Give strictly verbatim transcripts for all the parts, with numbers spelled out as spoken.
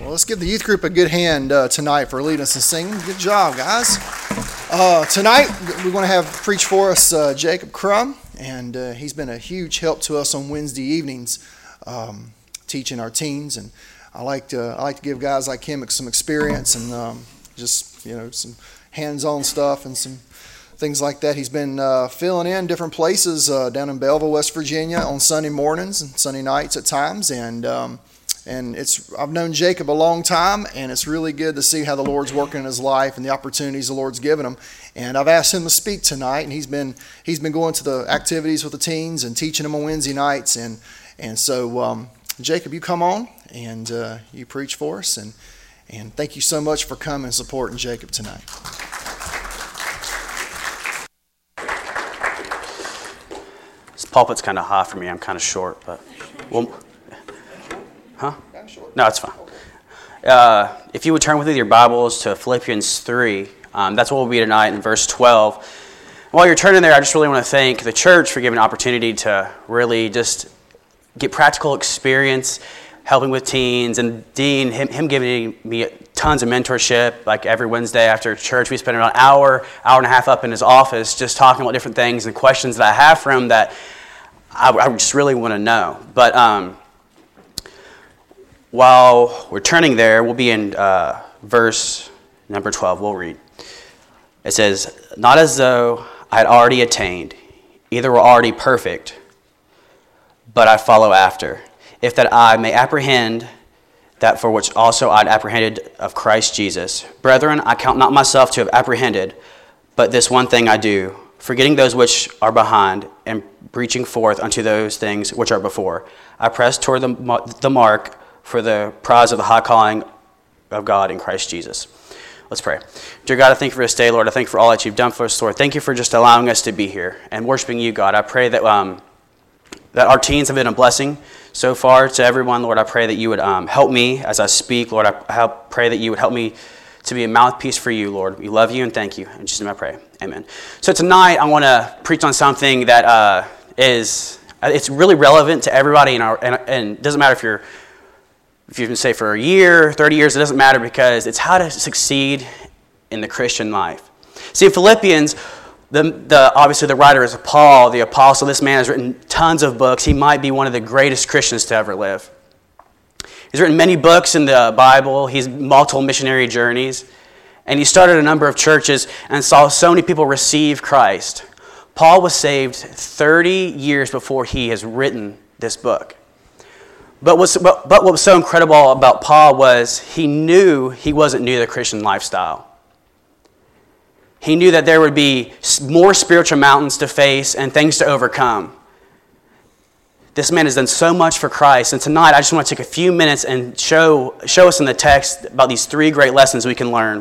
Well, let's give the youth group a good hand uh, tonight for leading us in singing. Good job, guys. Uh, tonight, we're going to have preach for us uh, Jacob Crum, and uh, he's been a huge help to us on Wednesday evenings, um, teaching our teens. And I like to I like to give guys like him some experience and um, just you know some hands-on stuff and some things like that. He's been uh, filling in different places uh, down in Belleville, West Virginia, on Sunday mornings and Sunday nights at times, and. Um, And it's I've known Jacob a long time, and it's really good to see how the Lord's working in his life and the opportunities the Lord's given him. And I've asked him to speak tonight, and he's been he's been going to the activities with the teens and teaching them on Wednesday nights. And and so, um, Jacob, you come on and uh, you preach for us. And, and thank you so much for coming and supporting Jacob tonight. This pulpit's kind of high for me. I'm kind of short, but well. Huh? No, it's fine. Uh, if you would turn with your Bibles to Philippians three, um, that's what we'll be tonight in verse twelve. And while you're turning there, I just really want to thank the church for giving an opportunity to really just get practical experience helping with teens. And Dean, him, him giving me tons of mentorship. Like every Wednesday after church, we spend about an hour, hour and a half up in his office just talking about different things and questions that I have for him that I, I just really want to know. But um While we're turning there, we'll be in uh, verse number twelve. We'll read. It says, "Not as though I had already attained, either were already perfect, but I follow after, if that I may apprehend that for which also I had apprehended of Christ Jesus. Brethren, I count not myself to have apprehended, but this one thing I do, forgetting those which are behind, and reaching forth unto those things which are before. I press toward the, the mark, for the prize of the high calling of God in Christ Jesus." Let's pray. Dear God, I thank you for this day, Lord. I thank you for all that you've done for us, Lord. Thank you for just allowing us to be here and worshiping you, God. I pray that um, that our teens have been a blessing so far to everyone, Lord. I pray that you would um, help me as I speak, Lord. I help, pray that you would help me to be a mouthpiece for you, Lord. We love you and thank you. In Jesus' name I pray. Amen. So tonight I want to preach on something that uh, is, it's really relevant to everybody, in our, and, and it doesn't matter if you're If you've been saved for a year, thirty years, it doesn't matter, because it's how to succeed in the Christian life. See, in Philippians, the, the obviously the writer is Paul, the apostle. This man has written tons of books. He might be one of the greatest Christians to ever live. He's written many books in the Bible. He's multiple missionary journeys. And he started a number of churches and saw so many people receive Christ. Paul was saved thirty years before he has written this book. But, what's, but, but what was so incredible about Paul was he knew he wasn't new to the Christian lifestyle. He knew that there would be more spiritual mountains to face and things to overcome. This man has done so much for Christ. And tonight I just want to take a few minutes and show, show us in the text about these three great lessons we can learn.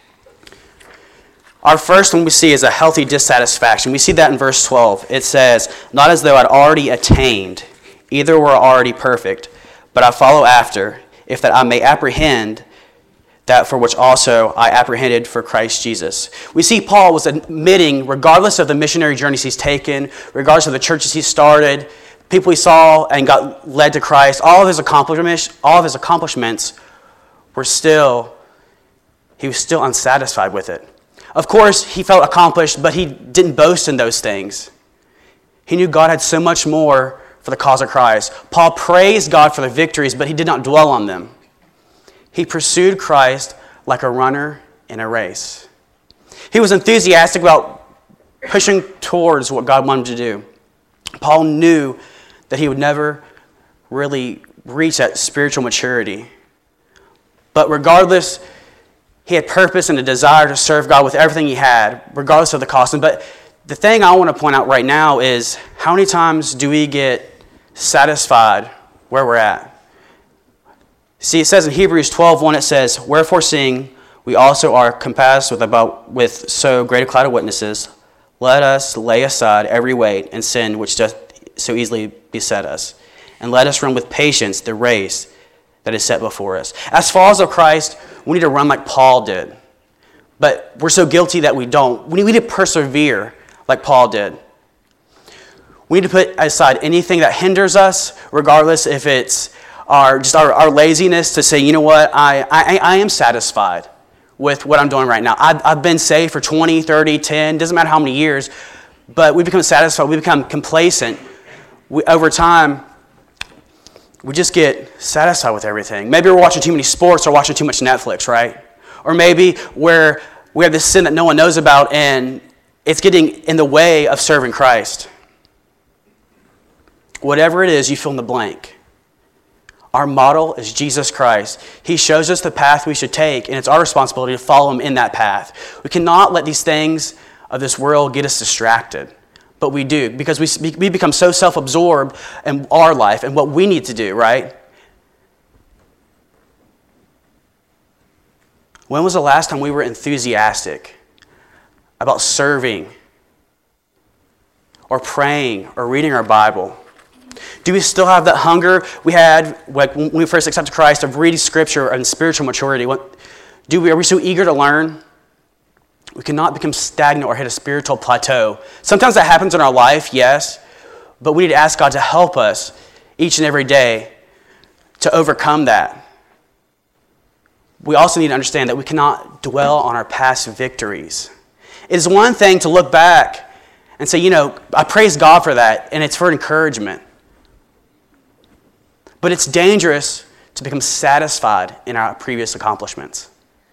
Our first one we see is a healthy dissatisfaction. We see that in verse twelve. It says, "Not as though I'd already attained, either were already perfect, but I follow after, if that I may apprehend that for which also I apprehended for Christ Jesus." We see Paul was admitting, regardless of the missionary journeys he's taken, regardless of the churches he started, people he saw and got led to Christ, all of his accomplishments, all of his accomplishments were still, he was still unsatisfied with it. Of course, he felt accomplished, but he didn't boast in those things. He knew God had so much more for the cause of Christ. Paul praised God for the victories, but he did not dwell on them. He pursued Christ like a runner in a race. He was enthusiastic about pushing towards what God wanted him to do. Paul knew that he would never really reach that spiritual maturity. But regardless, he had purpose and a desire to serve God with everything he had, regardless of the cost. But the thing I want to point out right now is, how many times do we get satisfied where we're at? See, it says in Hebrews twelve one, it says, "Wherefore seeing we also are compassed with about with so great a cloud of witnesses, let us lay aside every weight and sin which doth so easily beset us, and let us run with patience the race that is set before us." As followers of Christ, we need to run like Paul did. But we're so guilty that we don't. We need to persevere like Paul did. We need to put aside anything that hinders us, regardless if it's our just our, our laziness to say, you know what, I, I, I am satisfied with what I'm doing right now. I've, I've been saved for twenty, thirty, ten, doesn't matter how many years, but we become satisfied, we become complacent. We, over time, we just get satisfied with everything. Maybe we're watching too many sports or watching too much Netflix, right? Or maybe we're, we have this sin that no one knows about and it's getting in the way of serving Christ. Whatever it is, you fill in the blank. Our model is Jesus Christ. He shows us the path we should take, and it's our responsibility to follow him in that path. We cannot let these things of this world get us distracted. But we do, because we, we become so self-absorbed in our life and what we need to do, right? When was the last time we were enthusiastic about serving or praying or reading our Bible? Do we still have that hunger we had when we first accepted Christ of reading Scripture and spiritual maturity? Do we, are we so eager to learn? We cannot become stagnant or hit a spiritual plateau. Sometimes that happens in our life, yes, but we need to ask God to help us each and every day to overcome that. We also need to understand that we cannot dwell on our past victories. It is one thing to look back and say, you know, I praise God for that, and it's for encouragement. But it's dangerous to become satisfied in our previous accomplishments.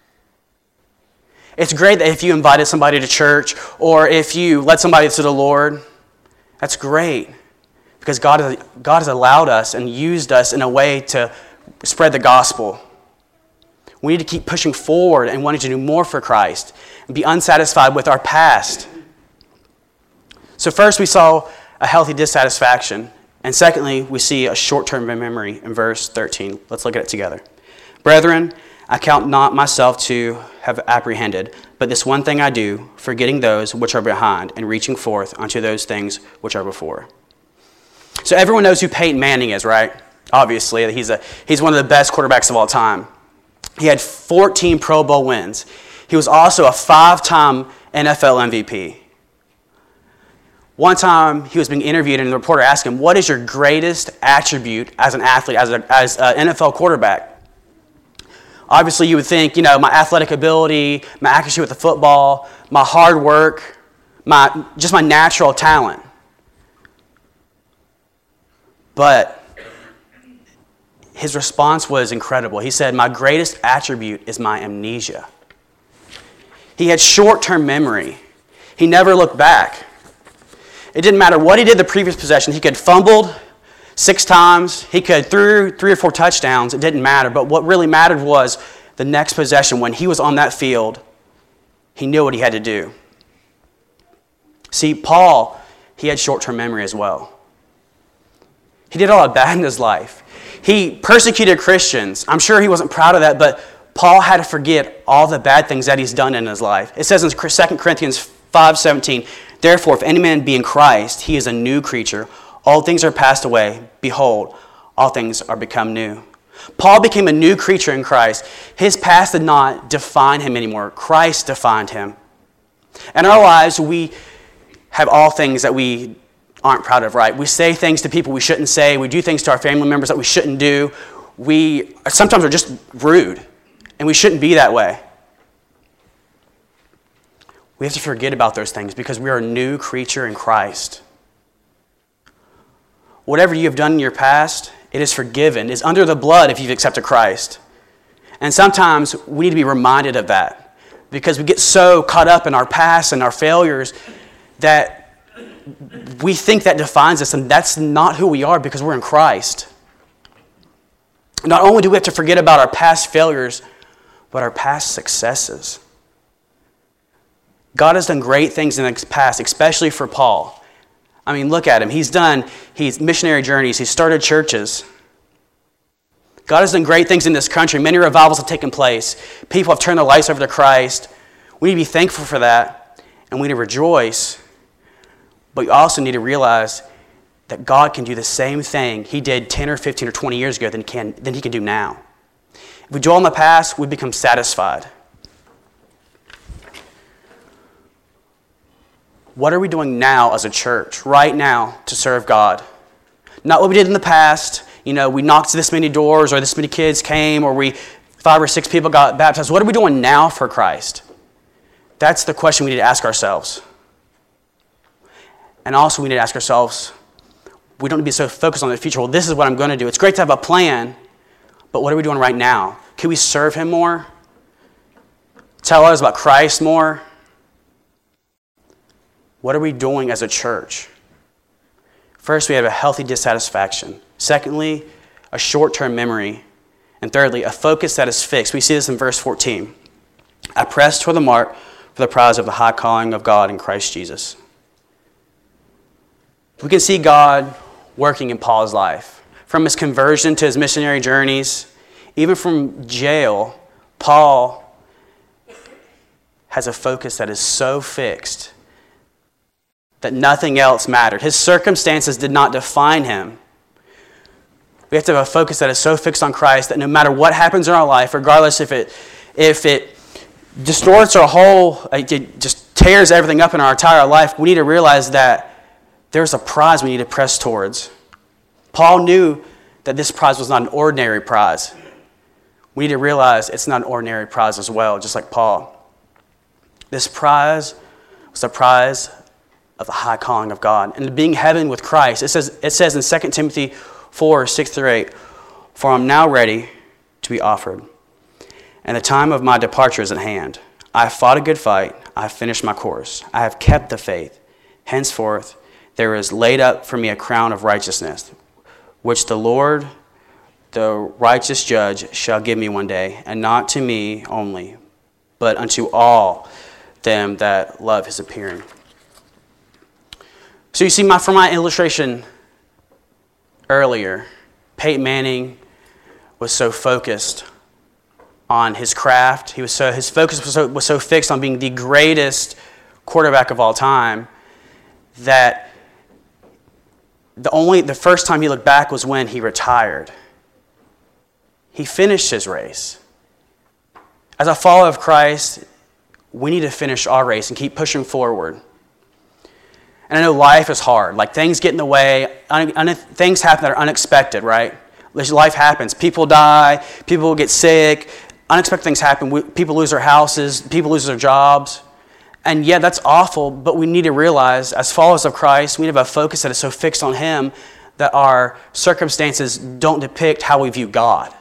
It's great that if you invited somebody to church or if you led somebody to the Lord, that's great because God has, God has allowed us and used us in a way to spread the gospel. We need to keep pushing forward and wanting to do more for Christ and be unsatisfied with our past. So first we saw a healthy dissatisfaction. And secondly, we see a short-term memory in verse thirteen. Let's look at it together. Brethren, I count not myself to have apprehended, but this one thing I do, forgetting those which are behind and reaching forth unto those things which are before. So everyone knows who Peyton Manning is, right? Obviously, he's a he's one of the best quarterbacks of all time. He had fourteen Pro Bowl wins. He was also a five-time N F L M V P. One time, he was being interviewed, and the reporter asked him, what is your greatest attribute as an athlete, as an as a N F L quarterback? Obviously, you would think, you know, my athletic ability, my accuracy with the football, my hard work, my just my natural talent. But his response was incredible. He said, my greatest attribute is my amnesia. He had short-term memory. He never looked back. It didn't matter what he did the previous possession. He could fumbled six times. He could threw three or four touchdowns. It didn't matter. But what really mattered was the next possession. When he was on that field, he knew what he had to do. See, Paul, he had short-term memory as well. He did a lot of bad in his life. He persecuted Christians. I'm sure he wasn't proud of that, but Paul had to forget all the bad things that he's done in his life. It says in Second Corinthians five seventeen, therefore, if any man be in Christ, he is a new creature. All things are passed away. Behold, all things are become new. Paul became a new creature in Christ. His past did not define him anymore. Christ defined him. In our lives, we have all things that we aren't proud of, right? We say things to people we shouldn't say. We do things to our family members that we shouldn't do. We sometimes are just rude, and we shouldn't be that way. We have to forget about those things because we are a new creature in Christ. Whatever you have done in your past, it is forgiven. It is under the blood if you've accepted Christ. And sometimes we need to be reminded of that because we get so caught up in our past and our failures that we think that defines us, and that's not who we are because we're in Christ. Not only do we have to forget about our past failures, but our past successes. God has done great things in the past, especially for Paul. I mean, look at him. He's done he's missionary journeys. He's started churches. God has done great things in this country. Many revivals have taken place. People have turned their lives over to Christ. We need to be thankful for that, and we need to rejoice. But you also need to realize that God can do the same thing he did ten or fifteen or twenty years ago than he can, than he can do now. If we dwell in the past, we become satisfied. What are we doing now as a church, right now, to serve God? Not what we did in the past. you know, we knocked this many doors, or this many kids came, or we five or six people got baptized. What are we doing now for Christ? That's the question we need to ask ourselves. And also we need to ask ourselves, we don't need to be so focused on the future. Well, this is what I'm going to do. It's great to have a plan, but what are we doing right now? Can we serve him more? Tell others about Christ more? What are we doing as a church? First, we have a healthy dissatisfaction. Secondly, a short-term memory. And thirdly, a focus that is fixed. We see this in verse fourteen. I press toward the mark for the prize of the high calling of God in Christ Jesus. We can see God working in Paul's life. From his conversion to his missionary journeys, even from jail, Paul has a focus that is so fixed that nothing else mattered. His circumstances did not define him. We have to have a focus that is so fixed on Christ that no matter what happens in our life, regardless if it if it distorts our whole, it just tears everything up in our entire life, we need to realize that there's a prize we need to press towards. Paul knew that this prize was not an ordinary prize. We need to realize it's not an ordinary prize as well, just like Paul. This prize was the prize of the high calling of God. And being heaven with Christ, it says, it says in Second Timothy four, six through eight, for I'm now ready to be offered, and the time of my departure is at hand. I have fought a good fight. I have finished my course. I have kept the faith. Henceforth, there is laid up for me a crown of righteousness, which the Lord, the righteous judge, shall give me one day, and not to me only, but unto all them that love his appearing. So you see, my from my illustration earlier, Peyton Manning was so focused on his craft. He was so his focus was so, was so fixed on being the greatest quarterback of all time that the only the first time he looked back was when he retired. He finished his race. As a follower of Christ, we need to finish our race and keep pushing forward. And I know life is hard. Like, things get in the way. Un- un- things happen that are unexpected, right? Life happens. People die. People get sick. Unexpected things happen. We, people lose their houses. People lose their jobs. And yeah, that's awful, but we need to realize, as followers of Christ, we need to have a focus that is so fixed on him that our circumstances don't depict how we view God.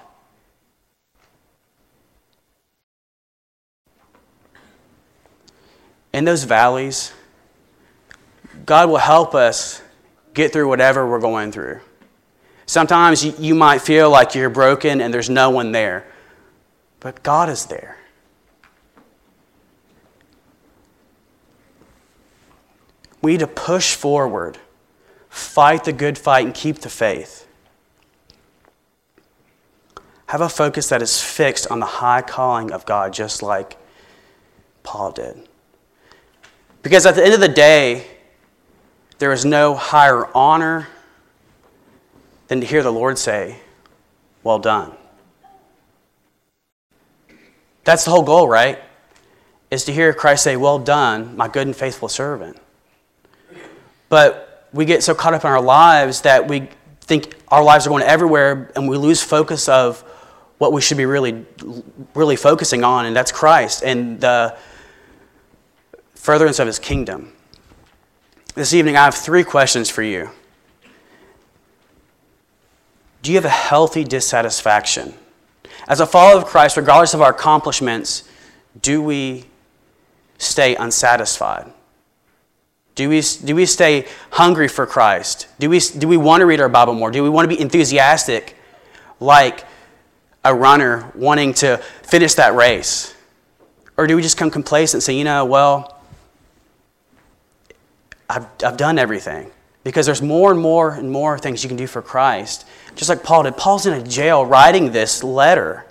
In those valleys, God will help us get through whatever we're going through. Sometimes you, you might feel like you're broken and there's no one there, but God is there. We need to push forward, fight the good fight, and keep the faith. Have a focus that is fixed on the high calling of God, just like Paul did. Because at the end of the day, there is no higher honor than to hear the Lord say, well done. That's the whole goal, right? Is to hear Christ say, well done, my good and faithful servant. But we get so caught up in our lives that we think our lives are going everywhere, and we lose focus of what we should be really, really focusing on, and that's Christ and the furtherance of his kingdom. This evening, I have three questions for you. Do you have a healthy dissatisfaction? As a follower of Christ, regardless of our accomplishments, do we stay unsatisfied? Do we, do we stay hungry for Christ? Do we, do we want to read our Bible more? Do we want to be enthusiastic like a runner wanting to finish that race? Or do we just come complacent and say, you know, well, I've, I've done everything? Because there's more and more and more things you can do for Christ. Just like Paul did. Paul's in a jail writing this letter.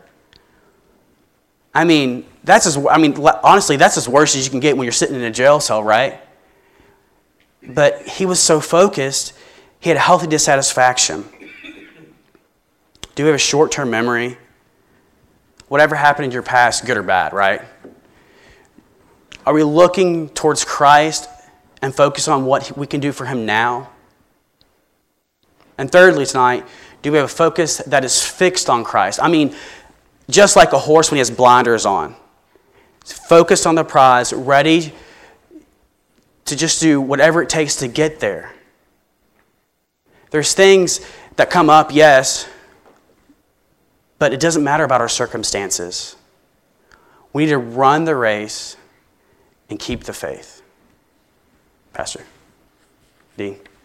I mean, that's as, I mean, honestly, that's as worse as you can get when you're sitting in a jail cell, right? But he was so focused, he had a healthy dissatisfaction. Do we have a short-term memory? Whatever happened in your past, good or bad, right? Are we looking towards Christ and focus on what we can do for him now? And thirdly tonight, Do we have a focus that is fixed on Christ? I mean, just like a horse when he has blinders on. It's focused on the prize, ready to just do whatever it takes to get there. There's things that come up, yes, but it doesn't matter about our circumstances. We need to run the race and keep the faith. Pastor Dean.